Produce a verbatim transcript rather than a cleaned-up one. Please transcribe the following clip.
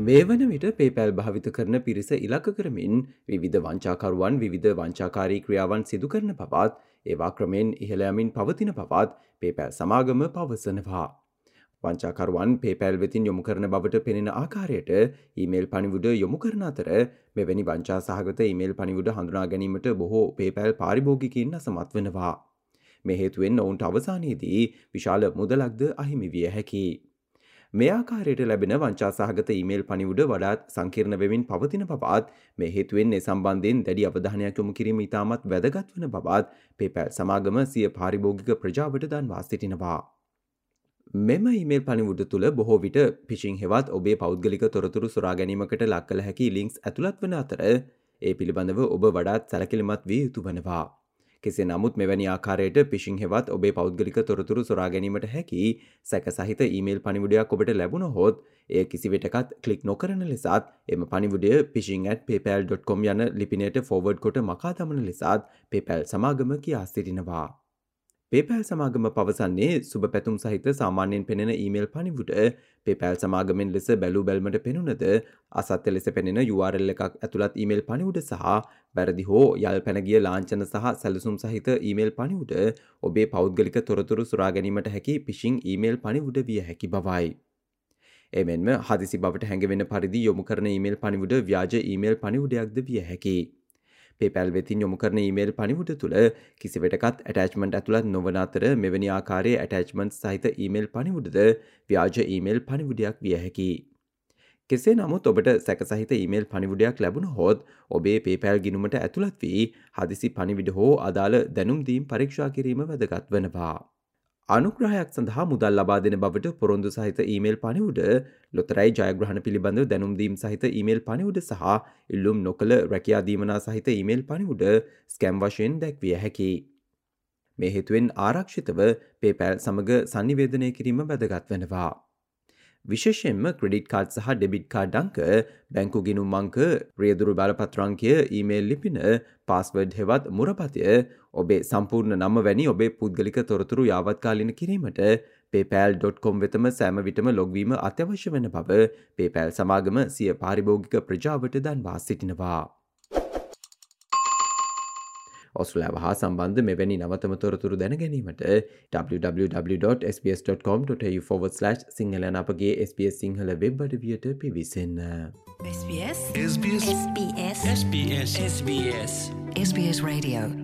මේ වන විට PayPal භාවිත කරන පිරිස ඉලක්ක කරමින් විවිධ වංචාකරුවන් විවිධ වංචාකාරී ක්‍රියාවන් සිදු කරන බවත් ඒවා ක්‍රමෙන් ඉහළ යමින් පවතින බවත් PayPal සමාගම පවසනවා. වංචාකරුවන් PayPal වෙතින් යොමු කරන බවට පෙනෙන ආකාරයට ඊමේල් පණිවුඩ යොමු කරන අතර මෙවැනි වංචා සහගත ඊමේල් පණිවුඩ හඳුනා ගැනීමට බොහෝ PayPal පාරිභෝගිකයින් අසමත් වෙනවා. මේ හේතුවෙන් ඔවුන්ට අවසානයේදී විශාල මුදලක්ද අහිමි විය හැකියි. මේ ආකාරයට ලැබෙන වංචා සහගත ඊමේල් පණිවුඩ වඩාත් සංකීර්ණ වෙමින් පවතින බවත් මේ හේතුවෙන් ඒ සම්බන්ධයෙන් දැඩි අවධානයක් යොමු කිරීම ඉතාමත් වැදගත් වන බවත් PayPal සමාගම සිය පාරිභෝගික ප්‍රජාවට දන්වා සිටිනවා. මෙම ඊමේල් පණිවුඩ තුළ බොහෝ විට ෆිෂිං හෙවත් ඔබේ පෞද්ගලික තොරතුරු සොරා ගැනීමකට ලක් කළ හැකි ලින්ක්ස් ඇතුළත් වන අතර ඒ පිළිබඳව ඔබ වඩාත් සැලකිලිමත් විය යුතු වනවා. කෙසේ නමුත් මෙවැනි ආකාරයට ෆිෂිං හෙවත් ඔබේ පෞද්ගලික තොරතුරු සොරා ගැනීමට හැකි සැක සහිත ඊමේල් පණිවුඩයක් ඔබට ලැබුණහොත් එය කිසිවිටකත් ක්ලික් නොකරන ලෙසත් එම පණිවුඩය phishing at paypal dot com යන ලිපිනයට ෆෝවර්ඩ් කොට මකා දමන ලෙසත් PayPal සමාගම කියා සිටිනවා. PayPal සමාගම පවසන්නේ සුබ පැතුම් සහිත සාමාන්‍යයෙන් පෙනෙන ඊමේල් පණිවුඩ PayPal සමාගමෙන් ලෙස බැලූ බැල්මට පෙනුනද අසත්‍ය ලෙස පෙනෙන U R L එකක් ඇතුළත් ඊමේල් පණිවුඩ සහ වැරදි හෝ යල් පැන ගිය ලාංඡන සහ සැලසුම් සහිත ඊමේල් පණිවුඩ ඔබේ පෞද්ගලික තොරතුරු සොරා ගැනීමට හැකි ෆිෂිං ඊමේල් පණිවුඩ විය හැකි බවයි. එමෙන්ම හදිසි බවට හැඟවෙන පරිදි යොමු කරන ඊමේල් පණිවුඩ ව්‍යාජ ඊමේල් පණිවුඩයක්ද විය හැකියි. PayPal වෙතින් යොමු කරන ඊමේල් පණිවුඩ තුළ කිසිවිටකත් ඇටැච්මන්ට් ඇතුළත් නොවන අතර මෙවැනි ආකාරයේ ඇටැච්මන්ට් සහිත ඊමේල් පණිවුඩද ව්‍යාජ ඊමේල් පණිවුඩයක් විය හැකියි. කෙසේ නමුත් ඔබට සැක සහිත ඊමේල් පණිවුඩයක් ලැබුණහොත් ඔබේ PayPal ගිණුමට ඇතුළත් වී හදිසි පණිවිඩ හෝ අදාළ දැනුම් දීම් පරීක්ෂා කිරීම වැදගත් වෙනවා. අනුග්‍රහයක් සඳහා මුදල් ලබා දෙන බවට පොරොන්දු සහිත ඊමේල් පණිවුඩ, ලොතරැයි ජයග්‍රහණ පිළිබඳව දැනුම් දීම් සහිත ඊමේල් පණිවුඩ සහ ඉල්ලුම් නොකළ රැකියා දීමනා සහිත ඊමේල් පණිවුඩ ස්කැම් වශයෙන් දැක්විය හැකියි. මේ හේතුවෙන් ආරක්ෂිතව PayPal සමග sannivedanaya කිරීම වැදගත් වෙනවා. විශේෂයෙන්ම ක්‍රෙඩිට් කාඩ් සහ ඩෙබිට් කාඩ් අංක, බැංකු ගිණුම් අංක, රියදුරු බලපත්‍ර අංකය, ඊමේල් ලිපින, පාස්වර්ඩ් හෙවත් මුරපතය, ඔබේ සම්පූර්ණ නම වැනි ඔබේ පුද්ගලික තොරතුරු යාවත්කාලින කිරීමට paypal dot com වෙතම සෑම විටම ලොග් වීම අත්‍යවශ්‍ය වෙන බව PayPal සමාගම සිය පාරිභෝගික ප්‍රජාවට දන්වා සිටිනවා. ඔස්ට්‍රේලියාව හා සම්බන්ධ මෙවැනි නවතම තොරතුරු දැන ගැනීමට w w w dot s b s dot com dot a u forward slash Sinhala යන අපගේ S B S Sinhala web අඩවියට පිවිසෙන්න. S B S S B S S B S S B S S B S S B S Radio